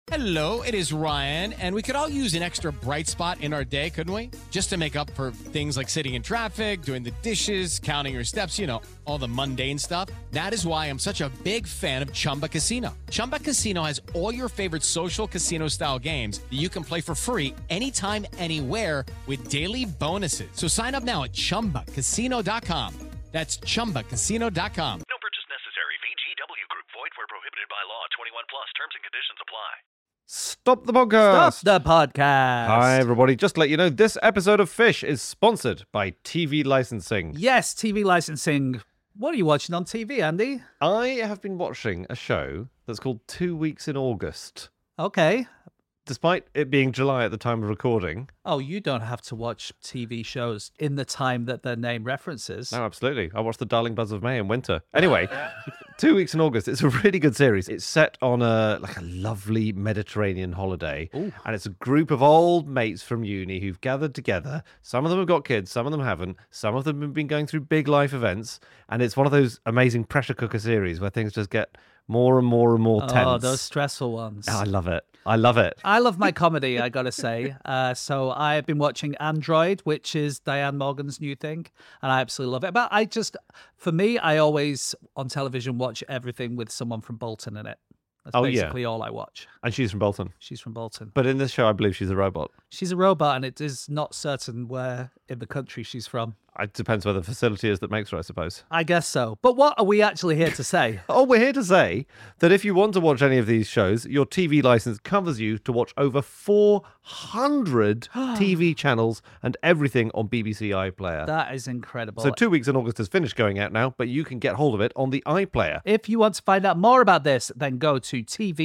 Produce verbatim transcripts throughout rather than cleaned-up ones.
Hello, it is Ryan, and we could all use an extra bright spot in our day, couldn't we? Just to make up for things like sitting in traffic, doing the dishes, counting your steps, you know, all the mundane stuff. That is why I'm such a big fan of Chumba Casino. Chumba Casino has all your favorite social casino-style games that you can play for free anytime, anywhere with daily bonuses. So sign up now at chumba casino dot com. That's chumba casino dot com. No purchase necessary. V G W Group. Void where prohibited by law. twenty-one plus. Terms and conditions apply. Stop the podcast. Stop the podcast. Hi, everybody. Just to let you know, this episode of Fish is sponsored by T V licensing. Yes, T V licensing. What are you watching on T V, Andy? I have been watching a show that's called Two Weeks in August. Okay. Despite it being July at the time of recording. Oh, you don't have to watch T V shows in the time that their name references. No, absolutely. I watched The Darling Buzz of May in winter. Anyway, Two Weeks in August. It's a really good series. It's set on a like a lovely Mediterranean holiday. Ooh. And it's a group of old mates from uni who've gathered together. Some of them have got kids, some of them haven't. Some of them have been going through big life events. And it's one of those amazing pressure cooker series where things just get more and more and more tense. Oh, those stressful ones. Oh, I love it. I love it. I love my comedy, I gotta say. Uh, so I've been watching Android, which is Diane Morgan's new thing, and I absolutely love it. But I just, for me, I always, on television, watch everything with someone from Bolton in it. That's Oh, yeah. basically all I watch. And she's from Bolton. She's from Bolton. But in this show, I believe she's a robot. She's a robot, and it is not certain where in the country she's from. It depends where the facility is that makes her, I suppose. I guess so. But what are we actually here to say? Oh, we're here to say that if you want to watch any of these shows, your T V license covers you to watch over four hundred T V channels and everything on B B C iPlayer. That is incredible. So Two Weeks in August has finished going out now, but you can get hold of it on the iPlayer. If you want to find out more about this, then go to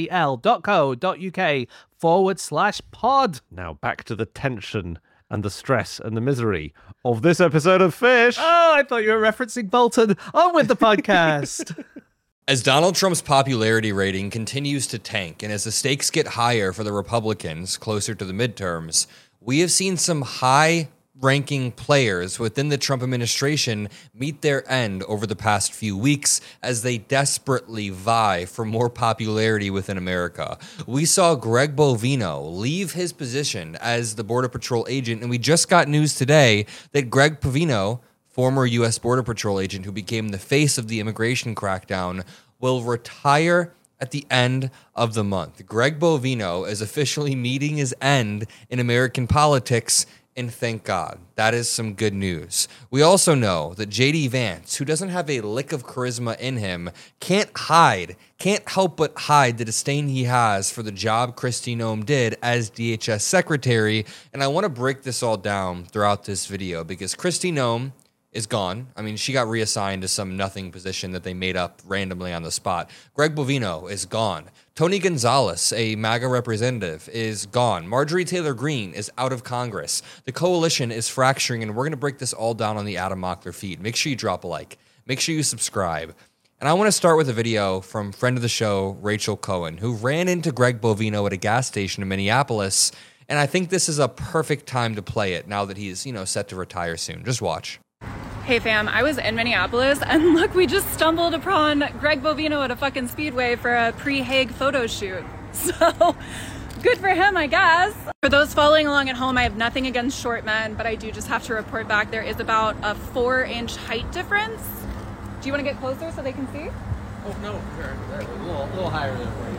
tvl.co.uk forward slash pod. Now back to the tension and the stress and the misery of this episode of Fish. Oh, I thought you were referencing Bolton. On with the podcast. As Donald Trump's popularity rating continues to tank and as the stakes get higher for the Republicans closer to the midterms, we have seen some high-ranking players within the Trump administration meet their end over the past few weeks as they desperately vie for more popularity within America. We saw Greg Bovino leave his position as the Border Patrol agent, and we just got news today that Greg Bovino, former U S Border Patrol agent who became the face of the immigration crackdown, will retire at the end of the month. Greg Bovino is officially meeting his end in American politics, and thank God. That is some good news. We also know that J D Vance, who doesn't have a lick of charisma in him, can't hide, can't help but hide the disdain he has for the job Kristi Noem did as D H S secretary. And I want to break this all down throughout this video because Kristi Noem is gone. I mean, she got reassigned to some nothing position that they made up randomly on the spot. Greg Bovino is gone. Tony Gonzalez, a MAGA representative, is gone. Marjorie Taylor Greene is out of Congress. The coalition is fracturing, and we're going to break this all down on the Adam Mockler feed. Make sure you drop a like. Make sure you subscribe. And I want to start with a video from friend of the show, Rachel Cohen, who ran into Greg Bovino at a gas station in Minneapolis. And I think this is a perfect time to play it now that he's, you know, set to retire soon. Just watch. Hey fam, I was in Minneapolis and look, we just stumbled upon Greg Bovino at a fucking Speedway for a pre-Hague photo shoot. So, good for him, I guess. For those following along at home, I have nothing against short men, but I do just have to report back there is about a four inch height difference. Do you want to get closer so they can see? Oh no, they're, they're a little, little higher there for you.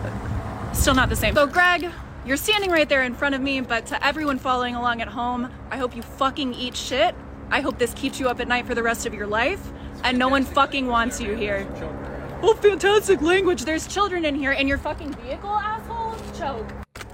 Still not the same. So Greg, you're standing right there in front of me, but to everyone following along at home, I hope you fucking eat shit. I hope this keeps you up at night for the rest of your life, and no one fucking wants you here. Oh, fantastic language. There's children in here, and your fucking vehicle, asshole? Choke.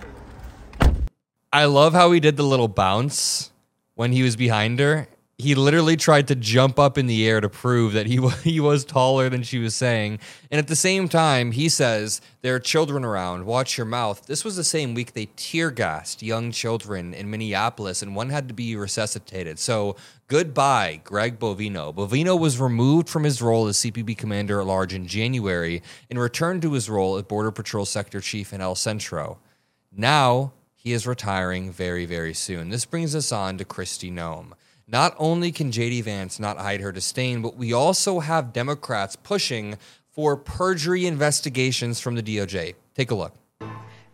I love how he did the little bounce when he was behind her. He literally tried to jump up in the air to prove that he was, he was taller than she was saying. And at the same time, he says, there are children around, watch your mouth. This was the same week they tear gassed young children in Minneapolis, and one had to be resuscitated. So goodbye, Greg Bovino. Bovino was removed from his role as C P B Commander at Large in January and returned to his role as Border Patrol Sector Chief in El Centro. Now he is retiring very, very soon. This brings us on to Kristi Noem. Not only can J D Vance not hide her disdain, but we also have Democrats pushing for perjury investigations from the D O J. Take a look.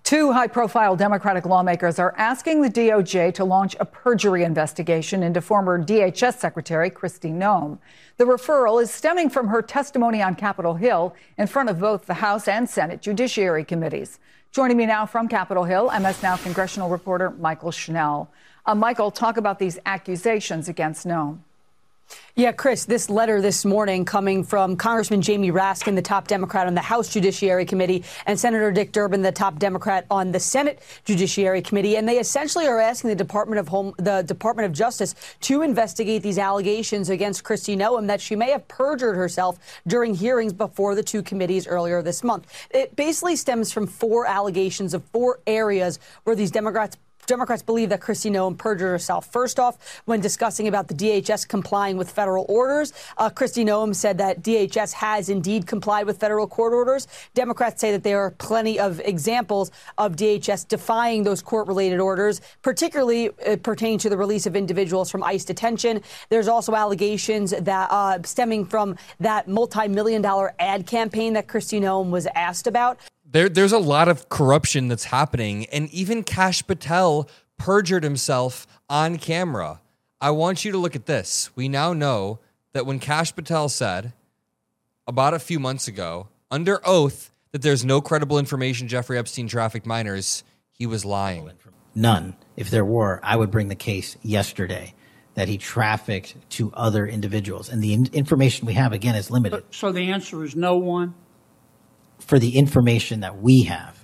Two high-profile Democratic lawmakers are asking the D O J to launch a perjury investigation into former D H S Secretary Kristi Noem. The referral is stemming from her testimony on Capitol Hill in front of both the House and Senate Judiciary Committees. Joining me now from Capitol Hill, M S Now congressional reporter Michael Schnell. Uh, Michael, talk about these accusations against Noem. Yeah, Chris, this letter this morning coming from Congressman Jamie Raskin, the top Democrat on the House Judiciary Committee, and Senator Dick Durbin, the top Democrat on the Senate Judiciary Committee. And they essentially are asking the Department of Home, the Department of Justice to investigate these allegations against Kristi Noem that she may have perjured herself during hearings before the two committees earlier this month. It basically stems from four allegations of four areas where these Democrats Democrats believe that Kristi Noem perjured herself. First off, when discussing about the D H S complying with federal orders, uh, Kristi Noem said that D H S has indeed complied with federal court orders. Democrats say that there are plenty of examples of D H S defying those court-related orders, particularly uh, pertaining to the release of individuals from ICE detention. There's also allegations that uh, stemming from that multi-million dollar ad campaign that Kristi Noem was asked about. There, there's a lot of corruption that's happening, and even Kash Patel perjured himself on camera. I want you to look at this. We now know that when Kash Patel said about a few months ago, under oath, that there's no credible information Jeffrey Epstein trafficked minors, he was lying. None. If there were, I would bring the case yesterday that he trafficked to other individuals. And the in- information we have, again, is limited. So the answer is no one? For the information that we have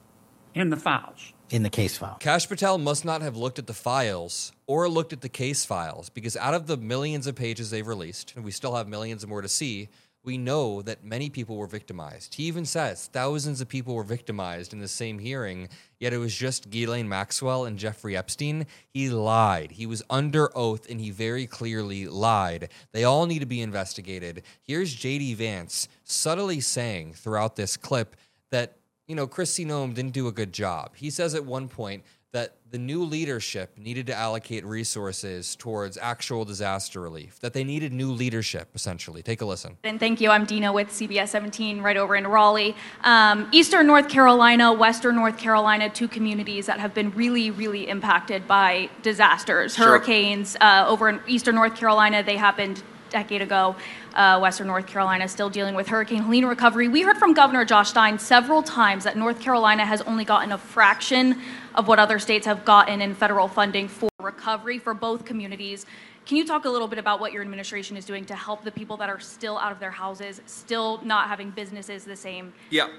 in the files, in the case file. Kash Patel must not have looked at the files or looked at the case files, because out of the millions of pages they've released, and we still have millions more to see, we know that many people were victimized. He even says thousands of people were victimized in the same hearing, yet it was just Ghislaine Maxwell and Jeffrey Epstein. He lied. He was under oath, and he very clearly lied. They all need to be investigated. Here's J D Vance subtly saying throughout this clip that, you know, Kristi Noem didn't do a good job. He says at one point that the new leadership needed to allocate resources towards actual disaster relief, that they needed new leadership, essentially. Take a listen. And thank you. I'm Dina with C B S seventeen right over in Raleigh. Um, Eastern North Carolina, Western North Carolina, two communities that have been really, really impacted by disasters, Sure. hurricanes. Uh, over in Eastern North Carolina, they happened a decade ago. Uh, Western North Carolina still dealing with Hurricane Helene recovery. We heard from Governor Josh Stein several times that North Carolina has only gotten a fraction of what other states have gotten in federal funding for recovery for both communities. Can you talk a little bit about what your administration is doing to help the people that are still out of their houses, still not having businesses the same? Yeah.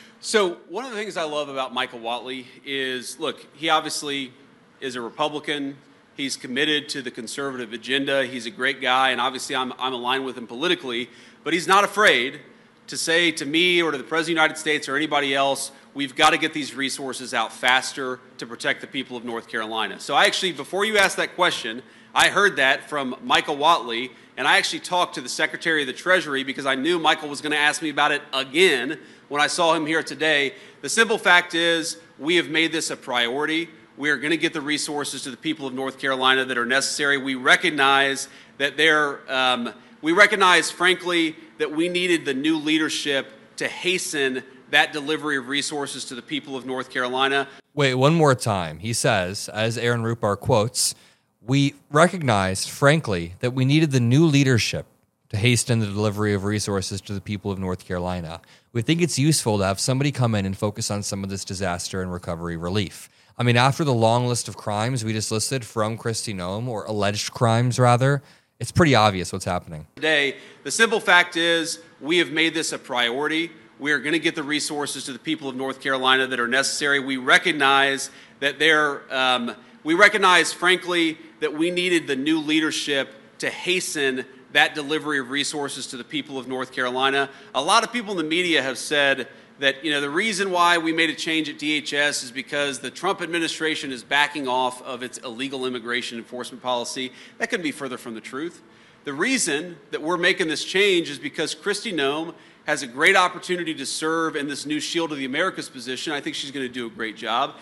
So one of the things I love about Michael Whatley is, look, he obviously is a Republican. He's committed to the conservative agenda. He's a great guy, and obviously I'm, I'm aligned with him politically. But he's not afraid to say to me or to the President of the United States or anybody else, we've got to get these resources out faster to protect the people of North Carolina. So I actually, before you asked that question, I heard that from Michael Whatley, and I actually talked to the Secretary of the Treasury because I knew Michael was going to ask me about it again when I saw him here today. The simple fact is we have made this a priority. We are going to get the resources to the people of North Carolina that are necessary. We recognize that they're, um, we recognize, frankly, that we needed the new leadership to hasten that delivery of resources to the people of North Carolina. Wait, one more time. He says, as Aaron Rupar quotes, we recognized, frankly, that we needed the new leadership to hasten the delivery of resources to the people of North Carolina. We think it's useful to have somebody come in and focus on some of this disaster and recovery relief. I mean, after the long list of crimes we just listed from Kristi Noem, or alleged crimes, rather, it's pretty obvious what's happening. Today, the simple fact is we have made this a priority. We are going to get the resources to the people of North Carolina that are necessary. We recognize that they're, um, we recognize, frankly, that we needed the new leadership to hasten that delivery of resources to the people of North Carolina. A lot of people in the media have said that, you know, the reason why we made a change at D H S is because the Trump administration is backing off of its illegal immigration enforcement policy. That couldn't be further from the truth. The reason that we're making this change is because Kristi Noem has a great opportunity to serve in this new Shield of the Americas position. I think she's going to do a great job.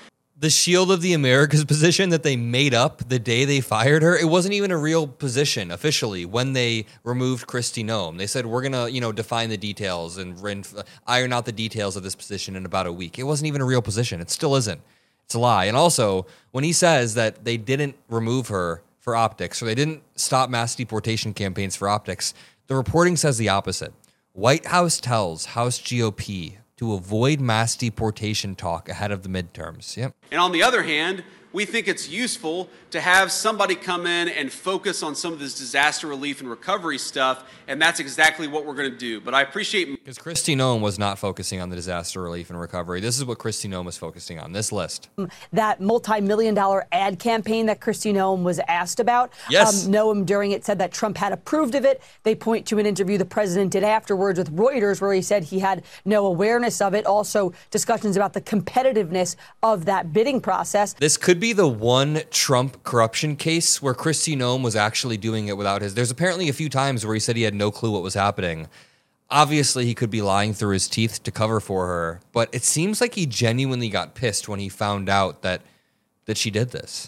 the Shield of the Americas position that they made up the day they fired her, it wasn't even a real position officially when they removed Kristi Noem. They said, we're going to, you know, define the details and iron out the details of this position in about a week. It wasn't even a real position. It still isn't. It's a lie. And also, when he says that they didn't remove her for optics, or they didn't stop mass deportation campaigns for optics, the reporting says the opposite. White House tells House G O P to avoid mass deportation talk ahead of the midterms. Yep. And on the other hand, we think it's useful to have somebody come in and focus on some of this disaster relief and recovery stuff, and that's exactly what we're going to do. But I appreciate... Because Kristi Noem was not focusing on the disaster relief and recovery. This is what Kristi Noem was focusing on, this list. That multi-million dollar ad campaign that Kristi Noem was asked about. Yes. Um, Noem during it said that Trump had approved of it. They point to an interview the president did afterwards with Reuters where he said he had no awareness of it. Also, discussions about the competitiveness of that bidding process. This could be the one Trump corruption case where Kristi Noem was actually doing it without his... There's apparently a few times where he said he had no clue what was happening. Obviously, he could be lying through his teeth to cover for her, but it seems like he genuinely got pissed when he found out that that she did this.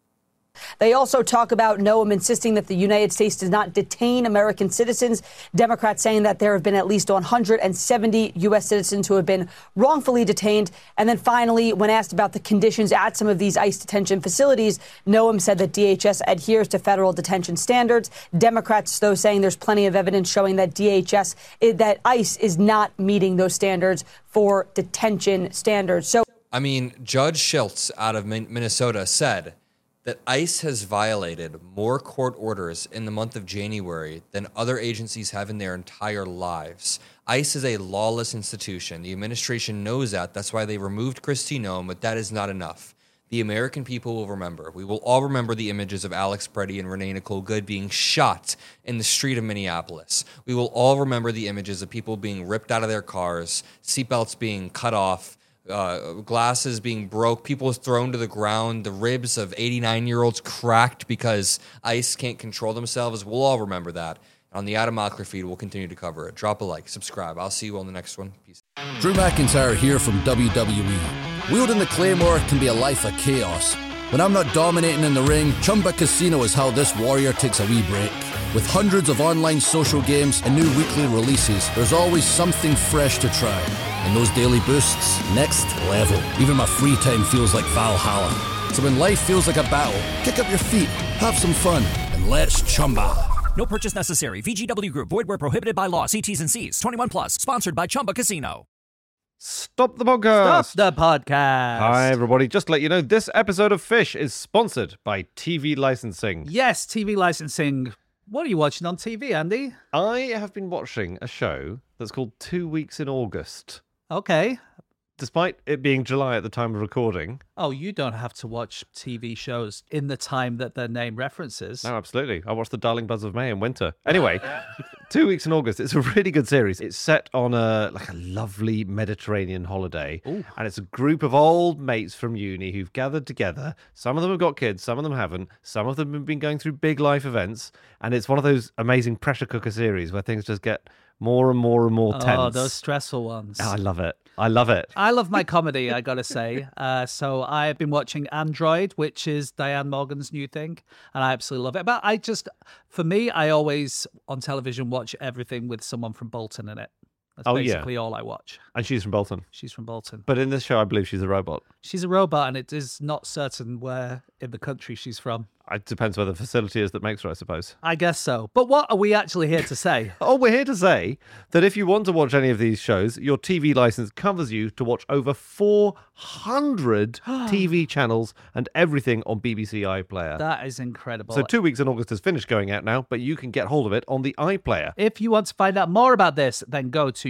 They also talk about Noem insisting that the United States does not detain American citizens. Democrats saying that there have been at least one hundred seventy U S citizens who have been wrongfully detained. And then finally, when asked about the conditions at some of these ICE detention facilities, Noem said that D H S adheres to federal detention standards. Democrats, though, saying there's plenty of evidence showing that D H S, that ICE is not meeting those standards for detention standards. So, I mean, Judge Schultz out of Minnesota said that ICE has violated more court orders in the month of January than other agencies have in their entire lives. ICE is a lawless institution. The administration knows that. That's why they removed Kristi Noem, but that is not enough. The American people will remember. We will all remember the images of Alex Preddy and Renee Nicole Good being shot in the street of Minneapolis. We will all remember the images of people being ripped out of their cars, seatbelts being cut off, Uh, glasses being broke, people thrown to the ground, the ribs of eighty-nine-year-olds cracked because ICE can't control themselves. We'll all remember that. On the Adam Mockler feed, we'll continue to cover it. Drop a like, subscribe. I'll see you on the next one. Peace. Drew McIntyre here from W W E. Wielding the Claymore can be a life of chaos. When I'm not dominating in the ring, Chumba Casino is how this warrior takes a wee break. With hundreds of online social games and new weekly releases, there's always something fresh to try. And those daily boosts, next level. Even my free time feels like Valhalla. So when life feels like a battle, kick up your feet, have some fun, and let's Chumba. No purchase necessary. V G W Group. Void where prohibited by law. See T's and C's. twenty-one plus. Sponsored by Chumba Casino. Stop the podcast. Stop the podcast. Hi, everybody. Just to let you know, this episode of Fish is sponsored by T V licensing. Yes, T V licensing. What are you watching on T V, Andy? I have been watching a show that's called Two Weeks in August. Okay. Despite it being July at the time of recording. Oh, you don't have to watch T V shows in the time that their name references. No, absolutely. I watched The Darling Buzz of May in winter. Anyway, Two Weeks in August. It's a really good series. It's set on a like a lovely Mediterranean holiday. Ooh. And it's a group of old mates from uni who've gathered together. Some of them have got kids, some of them haven't. Some of them have been going through big life events. And it's one of those amazing pressure cooker series where things just get more and more and more tense. Oh, those stressful ones. Oh, I love it. I love it. I love my comedy, I gotta say. Uh, so I've been watching Android, which is Diane Morgan's new thing, and I absolutely love it. But I just, for me, I always, on television, watch everything with someone from Bolton in it. That's oh, basically yeah. all I watch. And she's from Bolton. She's from Bolton. But in this show, I believe she's a robot. She's a robot, and it is not certain where in the country she's from. It depends where the facility is that makes her, I suppose. I guess so. But what are we actually here to say? Oh, we're here to say that if you want to watch any of these shows, your T V license covers you to watch over four hundred T V channels and everything on B B C iPlayer. That is incredible. So Two Weeks in August has finished going out now, but you can get hold of it on the iPlayer. If you want to find out more about this, then go to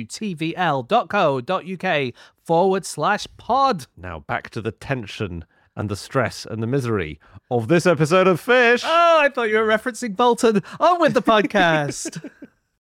tvl.co.uk forward slash pod. Now back to the tension and the stress and the misery of this episode of Fish. Oh, I thought you were referencing Bolton. On with the podcast.